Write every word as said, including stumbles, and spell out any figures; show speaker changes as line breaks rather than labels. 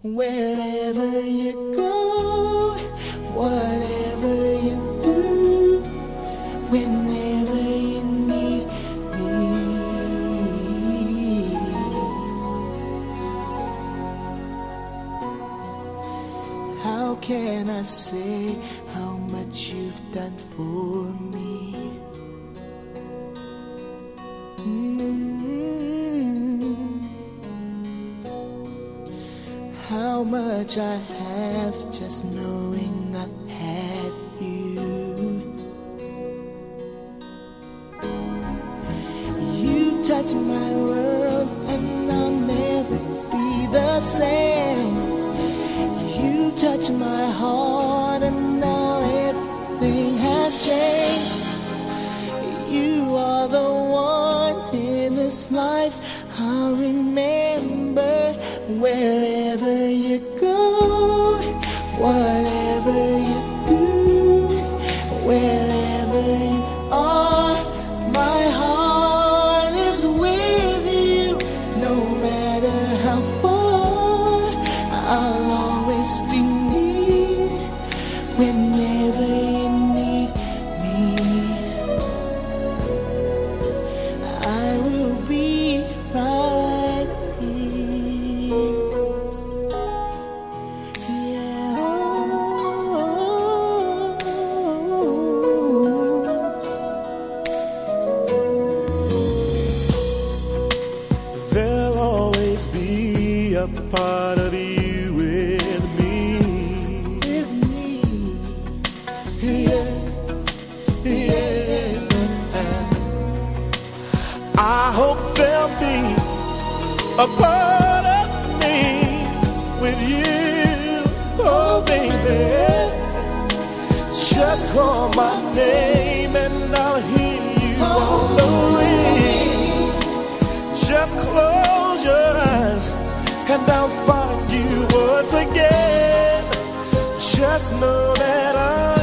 Wherever you go, whatever you do, whenever you need me, how can I say how much you've done for me? How much I have just knowing I had you. You touch my world and I'll never be the same. You touch my heart and now everything has changed. You are the one in this life I'll remember. Wherever you go, whatever you do, wherever you are, my heart is with you. No matter how far, I'll always be near. Whenever you need me, I will be right here. Yeah. There'll always be a part of you with me. With me. Yeah. Yeah. I hope there'll be a part of me with you, oh baby. Just call my name and I'll hear you on the ring. Just close your eyes and I'll find you once again. Just know that I